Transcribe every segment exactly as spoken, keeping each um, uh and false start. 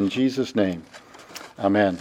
in Jesus' name. Amen.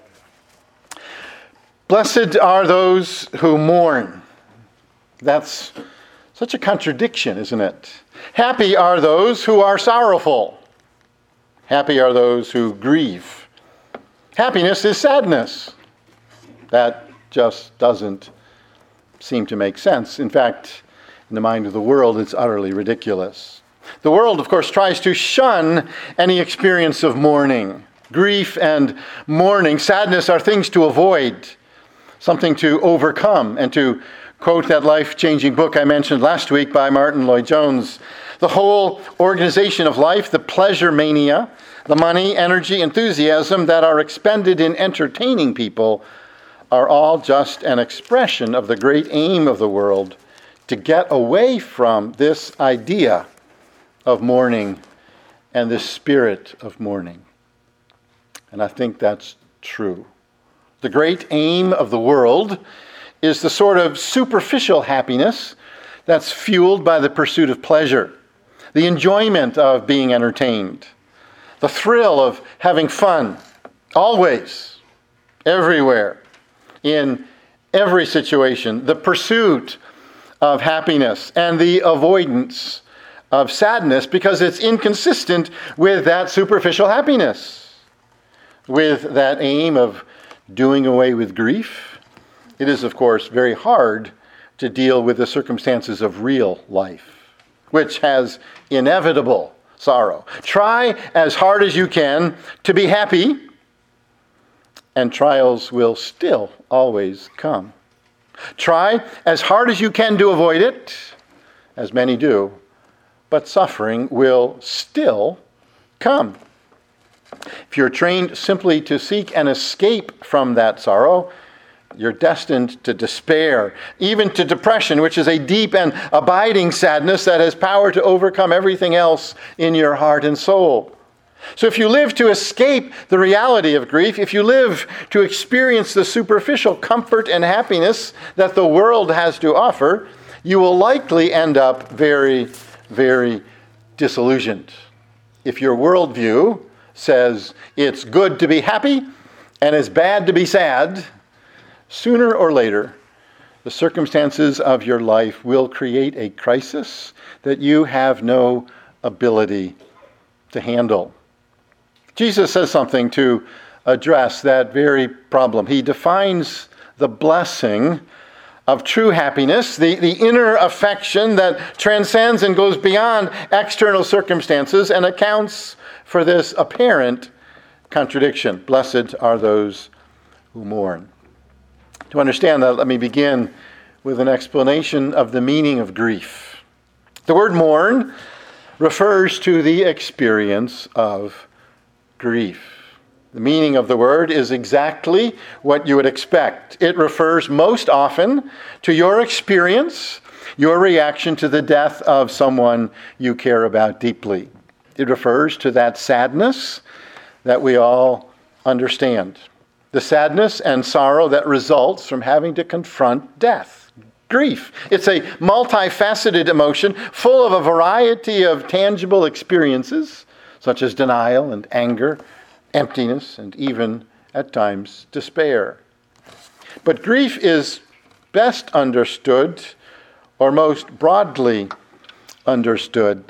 Blessed are those who mourn. That's such a contradiction, isn't it? Happy are those who are sorrowful. Happy are those who grieve. Happiness is sadness. That just doesn't seem to make sense. In fact, in the mind of the world, it's utterly ridiculous. The world, of course, tries to shun any experience of mourning. Grief and mourning, sadness are things to avoid, something to overcome. And to quote that life-changing book I mentioned last week by Martin Lloyd-Jones, the whole organization of life, the pleasure mania, the money, energy, enthusiasm that are expended in entertaining people are all just an expression of the great aim of the world to get away from this idea of mourning and this spirit of mourning. And I think that's true. The great aim of the world is the sort of superficial happiness that's fueled by the pursuit of pleasure, the enjoyment of being entertained, the thrill of having fun, always, everywhere, in every situation, the pursuit of happiness and the avoidance of sadness because it's inconsistent with that superficial happiness, with that aim of doing away with grief. It is, of course, very hard to deal with the circumstances of real life, which has inevitable sorrow. Try as hard as you can to be happy, and trials will still always come. Try as hard as you can to avoid it, as many do, but suffering will still come. If you're trained simply to seek an escape from that sorrow, you're destined to despair, even to depression, which is a deep and abiding sadness that has power to overcome everything else in your heart and soul. So if you live to escape the reality of grief, if you live to experience the superficial comfort and happiness that the world has to offer, you will likely end up very, very disillusioned. If your worldview says it's good to be happy and it's bad to be sad, sooner or later, the circumstances of your life will create a crisis that you have no ability to handle. Jesus says something to address that very problem. He defines the blessing of true happiness, the, the inner affection that transcends and goes beyond external circumstances and accounts for this apparent contradiction. Blessed are those who mourn. To understand that, let me begin with an explanation of the meaning of grief. The word mourn refers to the experience of grief. The meaning of the word is exactly what you would expect. It refers most often to your experience, your reaction to the death of someone you care about deeply. It refers to that sadness that we all understand. The sadness and sorrow that results from having to confront death. Grief. It's a multifaceted emotion full of a variety of tangible experiences, such as denial and anger, emptiness, and even, at times, despair. But grief is best understood, or most broadly understood,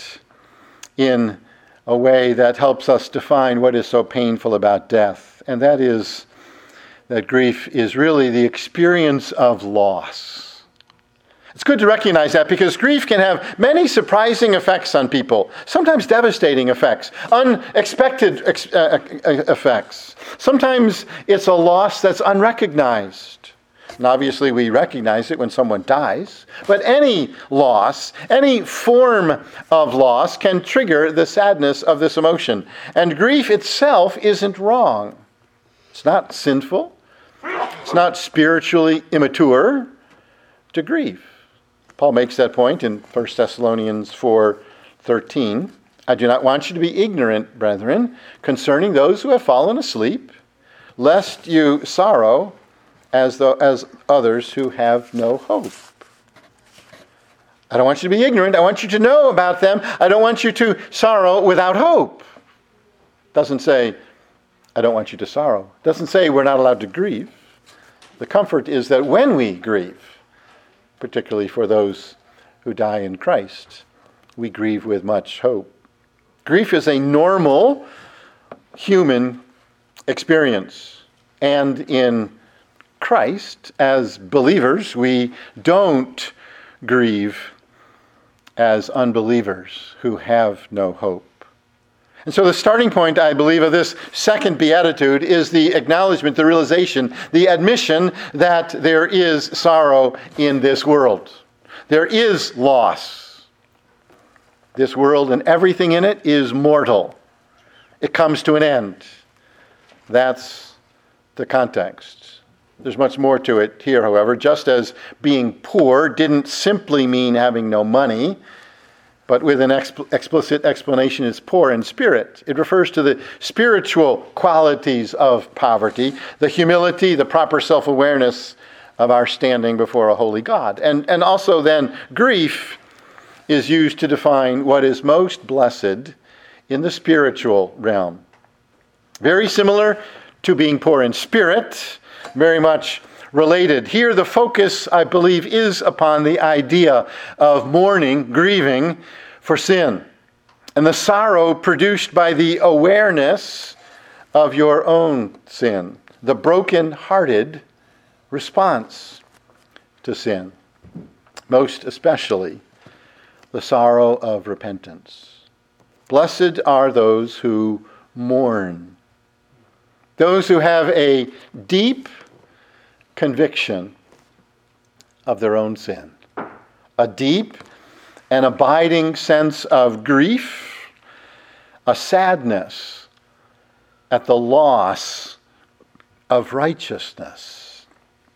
in a way that helps us define what is so painful about death, and that is that grief is really the experience of loss. It's good to recognize that because grief can have many surprising effects on people, sometimes devastating effects, unexpected ex- uh, effects. Sometimes it's a loss that's unrecognized. And obviously we recognize it when someone dies. But any loss, any form of loss can trigger the sadness of this emotion. And grief itself isn't wrong. It's not sinful. It's not spiritually immature to grieve. Paul makes that point in First Thessalonians four thirteen. I do not want you to be ignorant, brethren, concerning those who have fallen asleep, lest you sorrow as though, as others who have no hope. I don't want you to be ignorant. I want you to know about them. I don't want you to sorrow without hope. It doesn't say I don't want you to sorrow. It doesn't say we're not allowed to grieve. The comfort is that when we grieve, particularly for those who die in Christ, we grieve with much hope. Grief is a normal human experience. And in Christ, as believers, we don't grieve as unbelievers who have no hope. And so the starting point, I believe, of this second beatitude is the acknowledgement, the realization, the admission that there is sorrow in this world. There is loss. This world and everything in it is mortal. It comes to an end. That's the context. There's much more to it here, however. Just as being poor didn't simply mean having no money, but with an exp- explicit explanation, it's poor in spirit. It refers to the spiritual qualities of poverty, the humility, the proper self-awareness of our standing before a holy God. And, and also then, grief is used to define what is most blessed in the spiritual realm. Very similar to being poor in spirit, very much related. Here the focus, I believe, is upon the idea of mourning, grieving for sin, and the sorrow produced by the awareness of your own sin, the broken-hearted response to sin, most especially the sorrow of repentance. Blessed are those who mourn, those who have a deep conviction of their own sin, a deep and abiding sense of grief, a sadness at the loss of righteousness.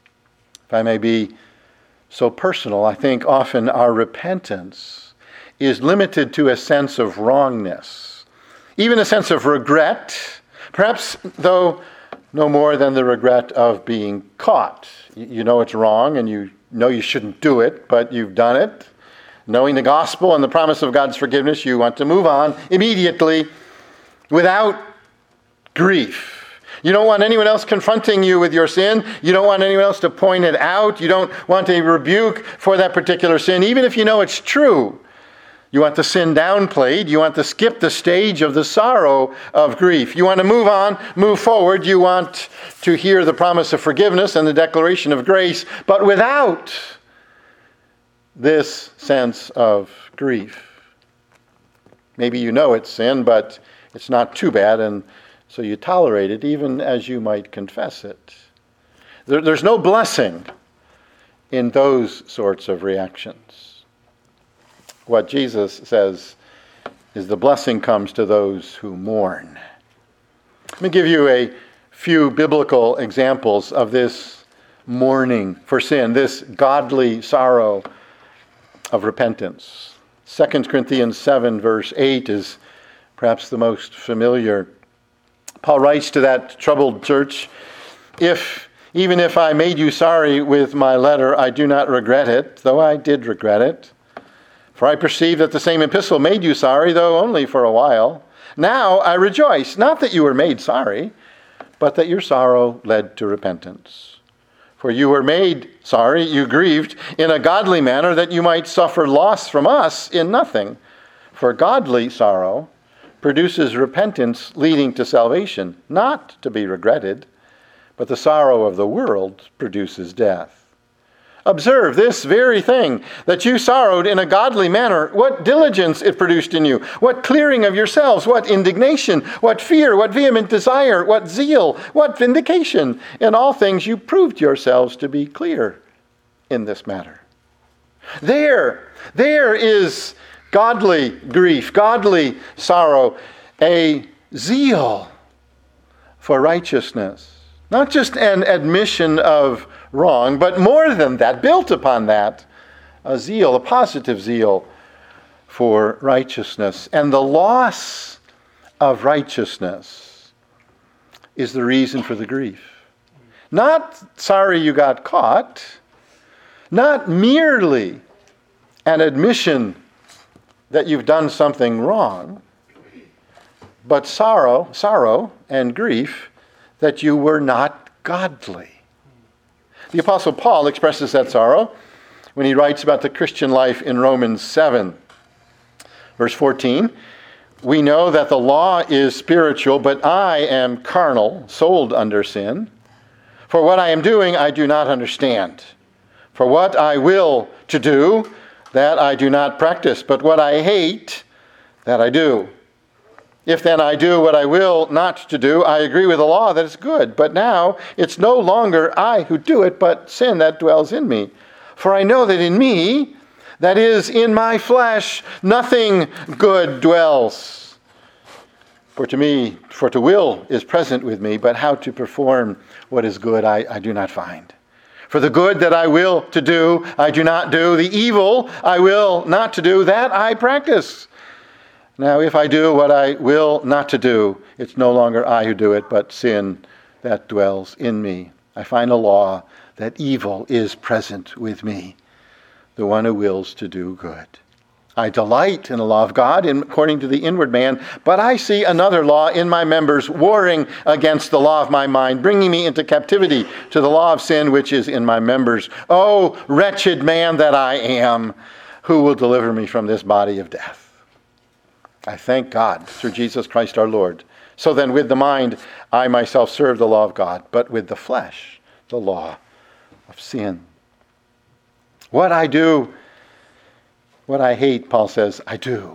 If I may be so personal, I think often our repentance is limited to a sense of wrongness, even a sense of regret, perhaps though no more than the regret of being caught. You know it's wrong and you know you shouldn't do it, but you've done it. Knowing the gospel and the promise of God's forgiveness, you want to move on immediately without grief. You don't want anyone else confronting you with your sin. You don't want anyone else to point it out. You don't want a rebuke for that particular sin, even if you know it's true. You want the sin downplayed. You want to skip the stage of the sorrow of grief. You want to move on, move forward. You want to hear the promise of forgiveness and the declaration of grace, but without this sense of grief. Maybe you know it's sin, but it's not too bad, and so you tolerate it even as you might confess it. There, there's no blessing in those sorts of reactions. What Jesus says is the blessing comes to those who mourn. Let me give you a few biblical examples of this mourning for sin, this godly sorrow of repentance. Second Corinthians seven, verse eight is perhaps the most familiar. Paul writes to that troubled church, "If, even if I made you sorry with my letter, I do not regret it, though I did regret it. For I perceive that the same epistle made you sorry, though only for a while. Now I rejoice, not that you were made sorry, but that your sorrow led to repentance. For you were made sorry, you grieved in a godly manner, that you might suffer loss from us in nothing. For godly sorrow produces repentance leading to salvation, not to be regretted, but the sorrow of the world produces death. Observe this very thing, that you sorrowed in a godly manner, what diligence it produced in you, what clearing of yourselves, what indignation, what fear, what vehement desire, what zeal, what vindication. In all things you proved yourselves to be clear in this matter." There, there is godly grief, godly sorrow, a zeal for righteousness. Not just an admission of wrong, but more than that, built upon that, a zeal, a positive zeal for righteousness. And the loss of righteousness is the reason for the grief. Not sorry you got caught, not merely an admission that you've done something wrong, but sorrow, sorrow and grief that you were not godly. The Apostle Paul expresses that sorrow when he writes about the Christian life in Romans seven. Verse fourteen, we know that the law is spiritual, but I am carnal, sold under sin. For what I am doing, I do not understand. For what I will to do, that I do not practice, but what I hate, that I do. If then I do what I will not to do, I agree with the law that it's good. But now it's no longer I who do it, but sin that dwells in me. For I know that in me, that is, in my flesh, nothing good dwells. For to me, for to will is present with me, but how to perform what is good I, I do not find. For the good that I will to do, I do not do. The evil I will not to do, that I practice. Now, if I do what I will not to do, it's no longer I who do it, but sin that dwells in me. I find a law that evil is present with me, the one who wills to do good. I delight in the law of God in, according to the inward man, but I see another law in my members warring against the law of my mind, bringing me into captivity to the law of sin which is in my members. Oh, wretched man that I am, who will deliver me from this body of death? I thank God through Jesus Christ our Lord. So then with the mind I myself serve the law of God, but with the flesh the law of sin. What I do, what I hate, Paul says, I do.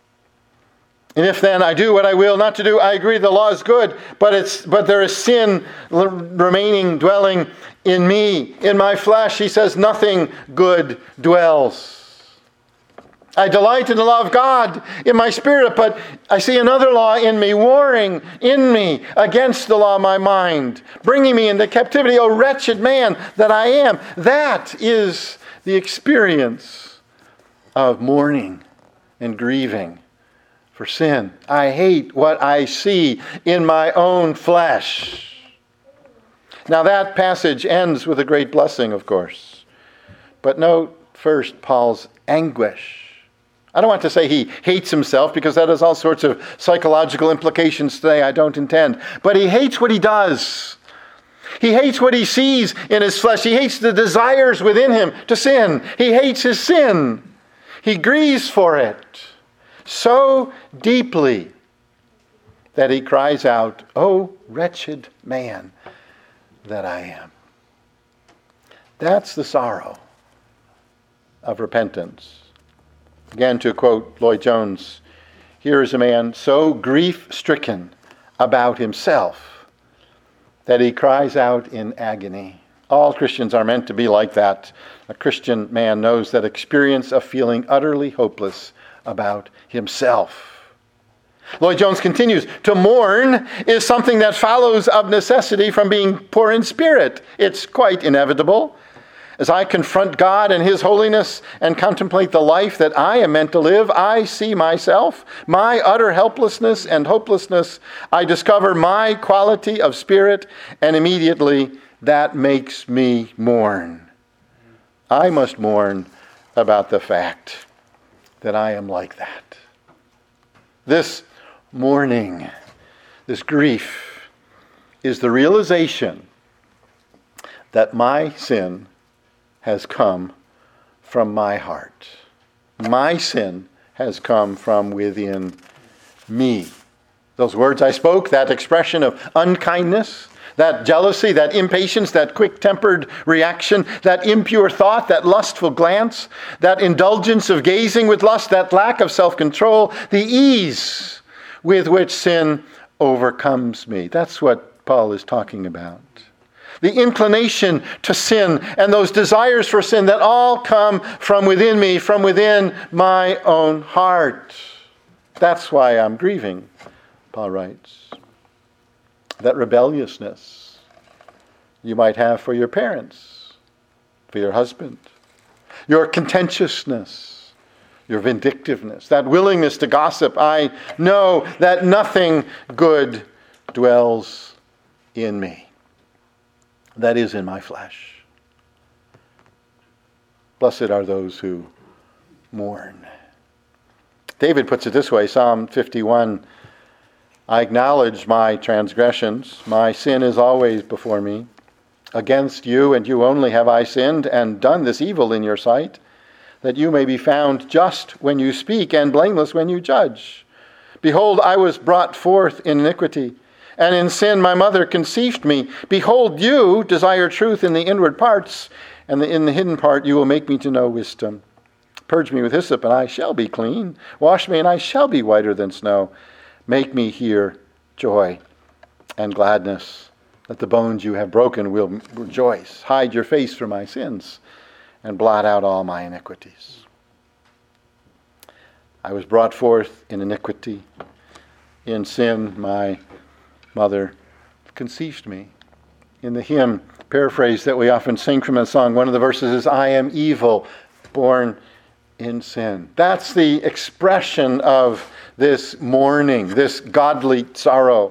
And if then I do what I will not to do, I agree the law is good, but it's but there is sin remaining, dwelling in me, in my flesh. He says, nothing good dwells. I delight in the law of God in my spirit, but I see another law in me, warring in me against the law of my mind, bringing me into captivity. O wretched man that I am. That is the experience of mourning and grieving for sin. I hate what I see in my own flesh. Now that passage ends with a great blessing, of course. But note first Paul's anguish. I don't want to say he hates himself, because that has all sorts of psychological implications today. I don't intend. But he hates what he does. He hates what he sees in his flesh. He hates the desires within him to sin. He hates his sin. He grieves for it so deeply that he cries out, "Oh, wretched man that I am." That's the sorrow of repentance. Again, to quote Lloyd Jones, here is a man so grief-stricken about himself that he cries out in agony. All Christians are meant to be like that. A Christian man knows that experience of feeling utterly hopeless about himself. Lloyd Jones continues, to mourn is something that follows of necessity from being poor in spirit. It's quite inevitable. As I confront God and His holiness and contemplate the life that I am meant to live, I see myself, my utter helplessness and hopelessness. I discover my quality of spirit, and immediately that makes me mourn. I must mourn about the fact that I am like that. This mourning, this grief, is the realization that my sin has come from my heart. My sin has come from within me. Those words I spoke, that expression of unkindness, that jealousy, that impatience, that quick-tempered reaction, that impure thought, that lustful glance, that indulgence of gazing with lust, that lack of self-control, the ease with which sin overcomes me. That's what Paul is talking about. The inclination to sin and those desires for sin that all come from within me, from within my own heart. That's why I'm grieving, Paul writes. That rebelliousness you might have for your parents, for your husband, your contentiousness, your vindictiveness, that willingness to gossip. I know that nothing good dwells in me. That is in my flesh. Blessed are those who mourn. David puts it this way, Psalm fifty-one, I acknowledge my transgressions. My sin is always before me. Against you and you only have I sinned and done this evil in your sight, that you may be found just when you speak and blameless when you judge. Behold, I was brought forth in iniquity, and in sin my mother conceived me. Behold, you desire truth in the inward parts, and in the hidden part you will make me to know wisdom. Purge me with hyssop, and I shall be clean. Wash me, and I shall be whiter than snow. Make me hear joy and gladness, that the bones you have broken will rejoice. Hide your face from my sins, and blot out all my iniquities. I was brought forth in iniquity. In sin my mother conceived me. In the hymn paraphrase that we often sing from a song, one of the verses is, I am evil, born in sin. That's the expression of this mourning, this godly sorrow.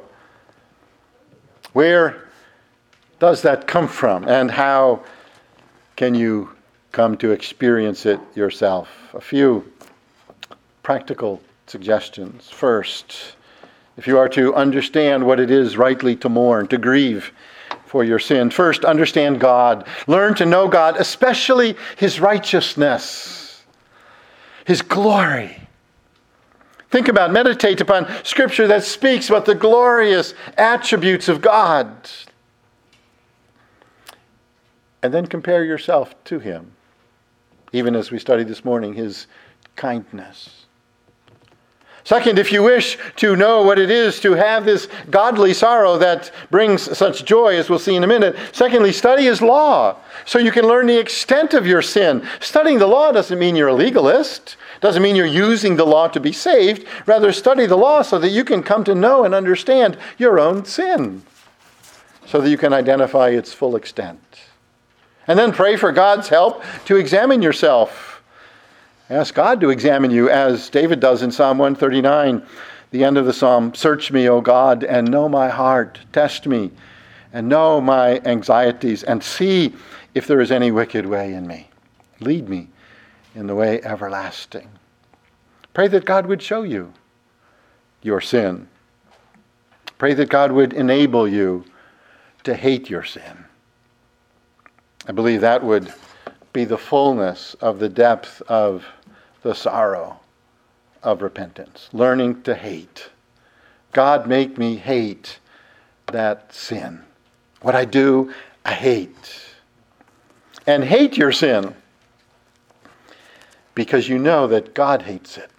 Where does that come from, and how can you come to experience it yourself? A few practical suggestions. First, if you are to understand what it is rightly to mourn, to grieve for your sin, first understand God. Learn to know God, especially His righteousness, His glory. Think about, meditate upon Scripture that speaks about the glorious attributes of God. And then compare yourself to Him, even as we studied this morning, His kindness. Second, if you wish to know what it is to have this godly sorrow that brings such joy, as we'll see in a minute, secondly, study His law so you can learn the extent of your sin. Studying the law doesn't mean you're a legalist, doesn't mean you're using the law to be saved. Rather, study the law so that you can come to know and understand your own sin, so that you can identify its full extent. And then pray for God's help to examine yourself. Ask God to examine you, as David does in Psalm one thirty-nine, the end of the psalm. Search me, O God, and know my heart. Test me, and know my anxieties, and see if there is any wicked way in me. Lead me in the way everlasting. Pray that God would show you your sin. Pray that God would enable you to hate your sin. I believe that would be the fullness of the depth of the sorrow of repentance. Learning to hate. God, make me hate that sin. What I do, I hate. And hate your sin because you know that God hates it.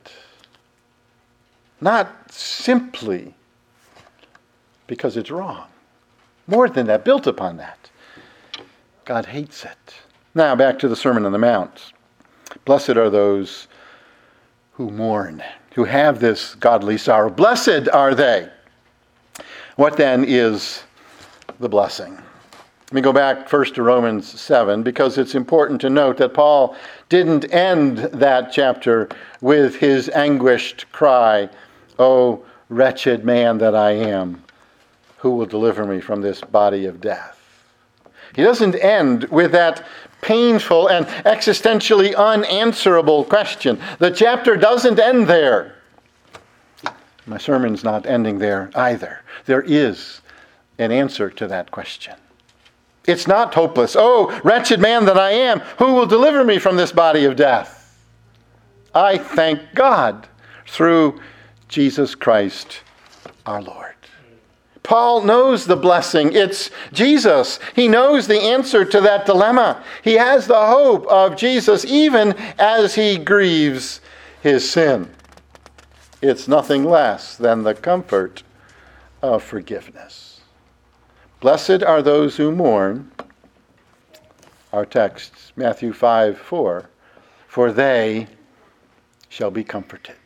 Not simply because it's wrong. More than that, built upon that. God hates it. Now, back to the Sermon on the Mount. Blessed are those who mourn, who have this godly sorrow. Blessed are they. What then is the blessing? Let me go back first to Romans seven, because it's important to note that Paul didn't end that chapter with his anguished cry, "O wretched man that I am, who will deliver me from this body of death?" He doesn't end with that painful and existentially unanswerable question. The chapter doesn't end there. My sermon's not ending there either. There is an answer to that question. It's not hopeless. "Oh, wretched man that I am, who will deliver me from this body of death?" I thank God through Jesus Christ our Lord. Paul knows the blessing. It's Jesus. He knows the answer to that dilemma. He has the hope of Jesus even as he grieves his sin. It's nothing less than the comfort of forgiveness. Blessed are those who mourn. Our text, Matthew five four, for they shall be comforted.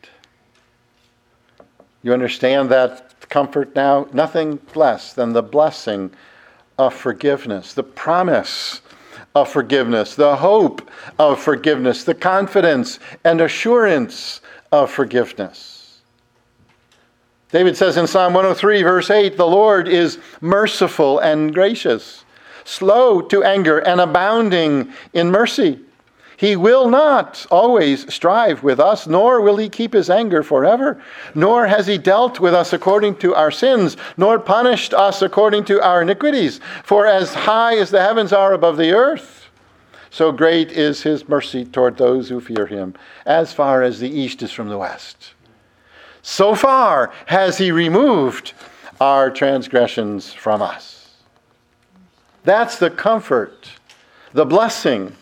You understand that comfort now? Nothing less than the blessing of forgiveness, the promise of forgiveness, the hope of forgiveness, the confidence and assurance of forgiveness. David says in Psalm one oh three, verse eight, "The Lord is merciful and gracious, slow to anger and abounding in mercy. He will not always strive with us, nor will he keep his anger forever. Nor has he dealt with us according to our sins, nor punished us according to our iniquities. For as high as the heavens are above the earth, so great is his mercy toward those who fear him, as far as the east is from the west. So far has he removed our transgressions from us. That's the comfort, the blessing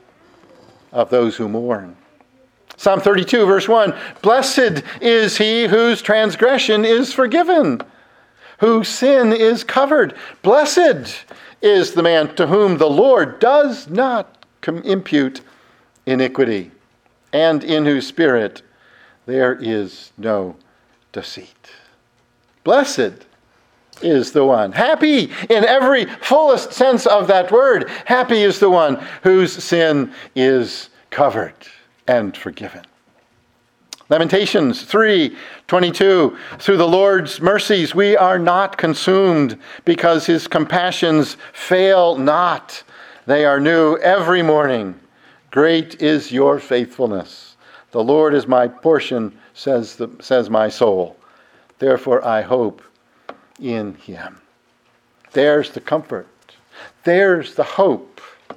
of those who mourn. Psalm thirty-two, verse one, blessed is he whose transgression is forgiven, whose sin is covered. Blessed is the man to whom the Lord does not impute iniquity, and in whose spirit there is no deceit. Blessed is the one. Happy in every fullest sense of that word. Happy is the one whose sin is covered and forgiven. Lamentations three twenty-two, through the Lord's mercies we are not consumed, because his compassions fail not. They are new every morning. Great is your faithfulness. The Lord is my portion, says the, says my soul. Therefore I hope in him. There's the comfort. There's the hope.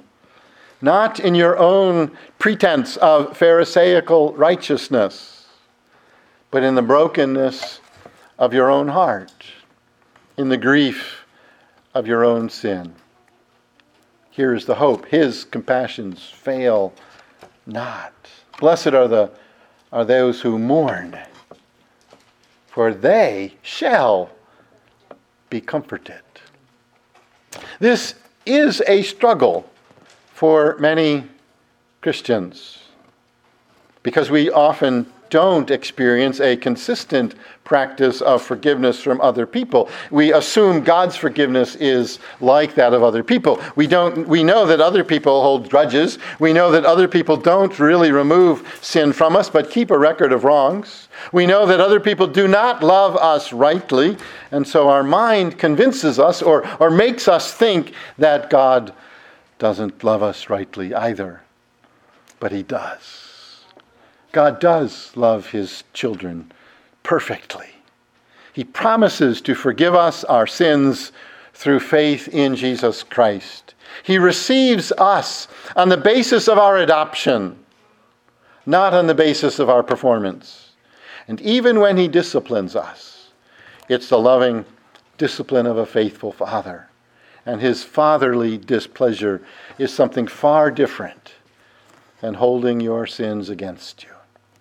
Not in your own pretense of Pharisaical righteousness, but in the brokenness of your own heart, in the grief of your own sin. Here is the hope. His compassions fail not. Blessed are the are those who mourn, for they shall be comforted. This is a struggle for many Christians, because we often don't experience a consistent practice of forgiveness from other people. We assume God's forgiveness is like that of other people. We don't. We know that other people hold grudges. We know that other people don't really remove sin from us, but keep a record of wrongs. We know that other people do not love us rightly, and so our mind convinces us or, or makes us think that God doesn't love us rightly either. But he does. God does love his children perfectly. He promises to forgive us our sins through faith in Jesus Christ. He receives us on the basis of our adoption, not on the basis of our performance. And even when he disciplines us, it's the loving discipline of a faithful father. And his fatherly displeasure is something far different than holding your sins against you.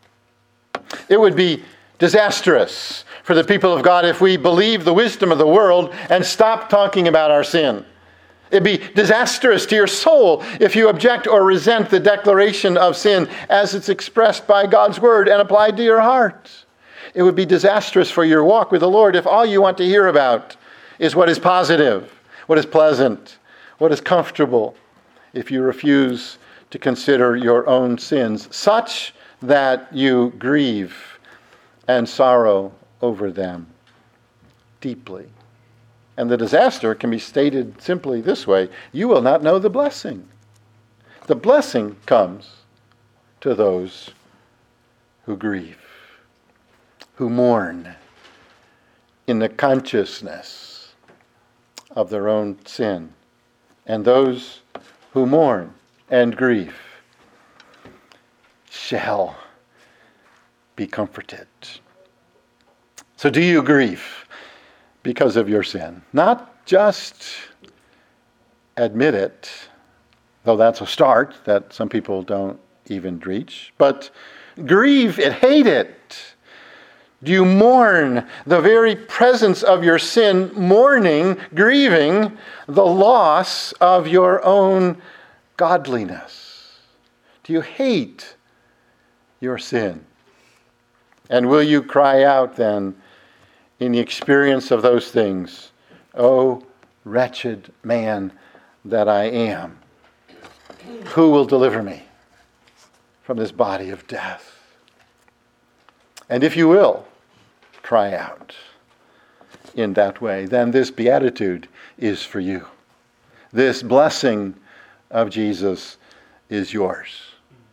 It would be disastrous for the people of God if we believed the wisdom of the world and stopped talking about our sin. It'd be disastrous to your soul if you object or resent the declaration of sin as it's expressed by God's word and applied to your heart. It would be disastrous for your walk with the Lord if all you want to hear about is what is positive, what is pleasant, what is comfortable, if you refuse to consider your own sins such that you grieve and sorrow over them deeply. And the disaster can be stated simply this way: you will not know the blessing. The blessing comes to those who grieve, who mourn in the consciousness of their own sin. And those who mourn and grieve shall be comforted. So do you grieve because of your sin? Not just admit it, though that's a start that some people don't even reach, but grieve it, hate it. Do you mourn the very presence of your sin, mourning, grieving the loss of your own godliness? Do you hate your sin? And will you cry out then in the experience of those things, "O wretched man that I am, who will deliver me from this body of death?" And if you will cry out in that way, then this beatitude is for you. This blessing of Jesus is yours.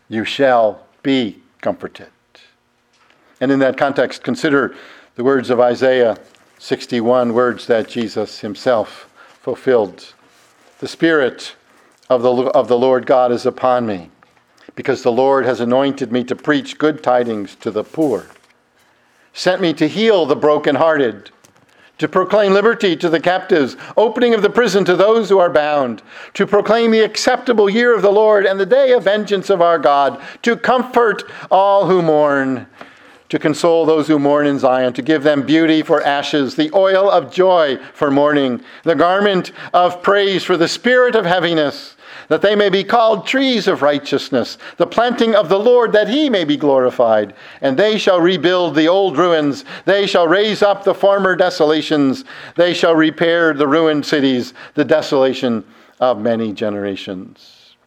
you shall be comforted. And in that context, consider the words of Isaiah sixty-one, words that Jesus himself fulfilled. The Spirit of the, of the Lord God is upon me, because the Lord has anointed me to preach good tidings to the poor, sent me to heal the brokenhearted, to proclaim liberty to the captives, opening of the prison to those who are bound, to proclaim the acceptable year of the Lord and the day of vengeance of our God, to comfort all who mourn, to console those who mourn in Zion, to give them beauty for ashes, the oil of joy for mourning, the garment of praise for the spirit of heaviness, that they may be called trees of righteousness, the planting of the Lord, that he may be glorified. And they shall rebuild the old ruins. They shall raise up the former desolations. They shall repair the ruined cities, the desolation of many generations.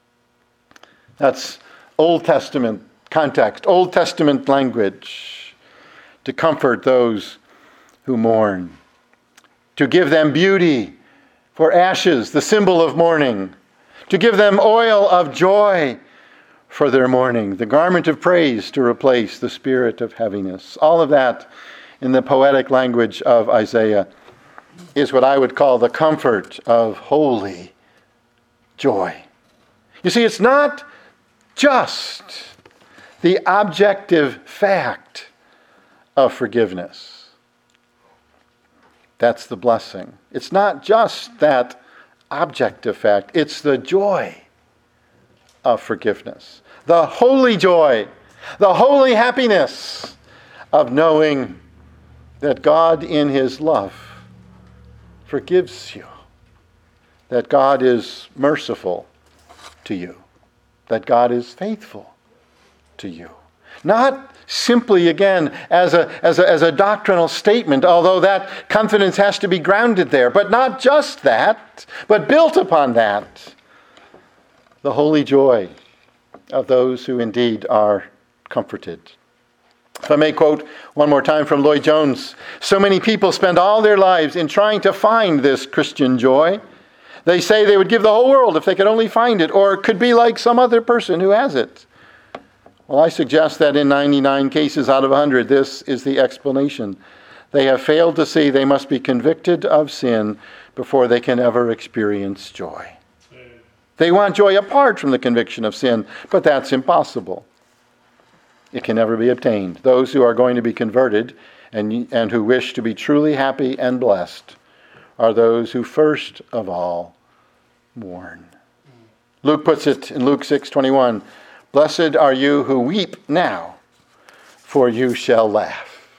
That's Old Testament context, Old Testament language, to comfort those who mourn, to give them beauty for ashes, the symbol of mourning, to give them oil of joy for their mourning, the garment of praise to replace the spirit of heaviness. All of that in the poetic language of Isaiah is what I would call the comfort of holy joy. You see, it's not just the objective fact of forgiveness. That's the blessing. It's not just that objective fact. It's the joy of forgiveness. The holy joy, the holy happiness of knowing that God in his love forgives you, that God is merciful to you, that God is faithful to you. Not simply, again, as a, as a, as a doctrinal statement, although that confidence has to be grounded there, but not just that, but built upon that, the holy joy of those who indeed are comforted. If I may quote one more time from Lloyd Jones, so many people spend all their lives in trying to find this Christian joy. They say they would give the whole world if they could only find it, or it could be like some other person who has it. Well, I suggest that in ninety-nine cases out of one hundred, this is the explanation. They have failed to see they must be convicted of sin before they can ever experience joy. They want joy apart from the conviction of sin, but that's impossible. It can never be obtained. Those who are going to be converted and, and who wish to be truly happy and blessed are those who first of all mourn. Luke puts it in Luke six twenty-one, blessed are you who weep now, for you shall laugh.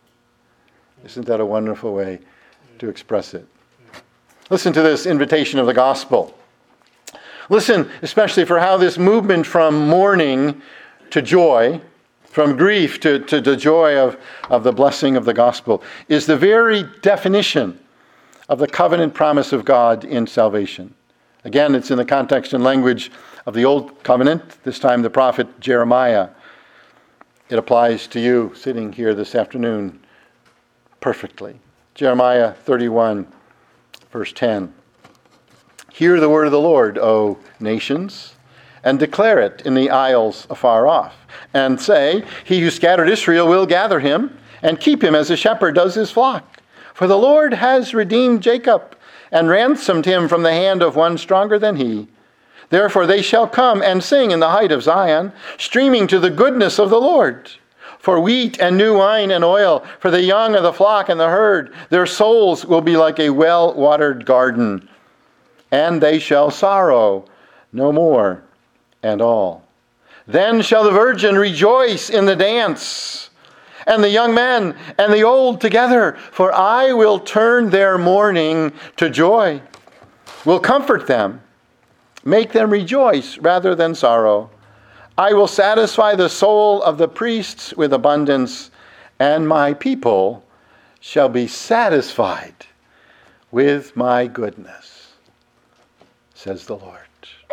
Isn't that a wonderful way to express it? Listen to this invitation of the gospel. Listen especially for how this movement from mourning to joy, from grief to, to the joy of, of the blessing of the gospel, is the very definition of the covenant promise of God in salvation. Again, it's in the context and language of the Old Covenant, this time the prophet Jeremiah. It applies to you sitting here this afternoon perfectly. Jeremiah thirty-one, verse ten. Hear the word of the Lord, O nations, and declare it in the isles afar off, and say, he who scattered Israel will gather him, and keep him as a shepherd does his flock. For the Lord has redeemed Jacob, and ransomed him from the hand of one stronger than he. Therefore they shall come and sing in the height of Zion, streaming to the goodness of the Lord. For wheat and new wine and oil, for the young of the flock and the herd, their souls will be like a well-watered garden. And they shall sorrow no more and all. Then shall the virgin rejoice in the dance, and the young men and the old together, for I will turn their mourning to joy, will comfort them, make them rejoice rather than sorrow. I will satisfy the soul of the priests with abundance, and my people shall be satisfied with my goodness, says the Lord.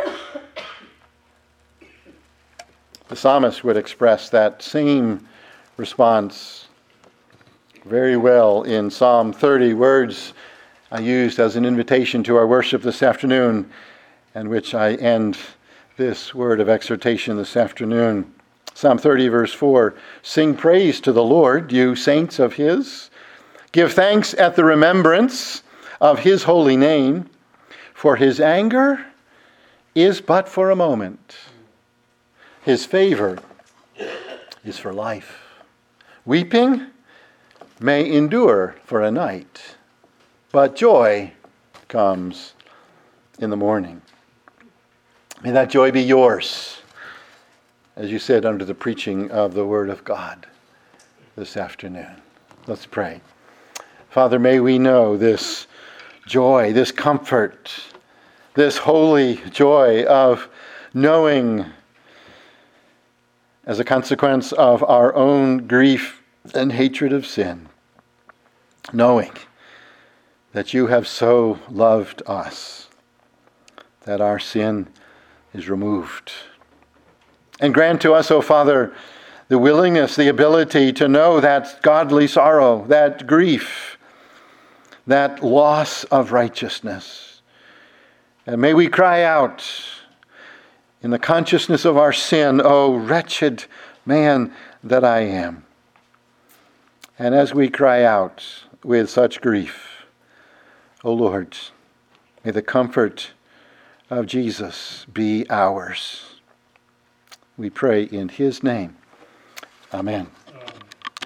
The psalmist would express that same response very well in Psalm thirty, words I used as an invitation to our worship this afternoon, and which I end this word of exhortation this afternoon. Psalm thirty, verse four, sing praise to the Lord, you saints of his. Give thanks at the remembrance of his holy name, for his anger is but for a moment. His favor is for life. Weeping may endure for a night, but joy comes in the morning. May that joy be yours, as you said, under the preaching of the Word of God this afternoon. Let's pray. Father, may we know this joy, this comfort, this holy joy of knowing, as a consequence of our own grief and hatred of sin, knowing that you have so loved us that our sin is removed. And grant to us, O Father, the willingness, the ability to know that godly sorrow, that grief, that loss of righteousness. And may we cry out in the consciousness of our sin, O wretched man that I am. And as we cry out with such grief, O Lord, may the comfort of Jesus be ours. We pray in his name. Amen.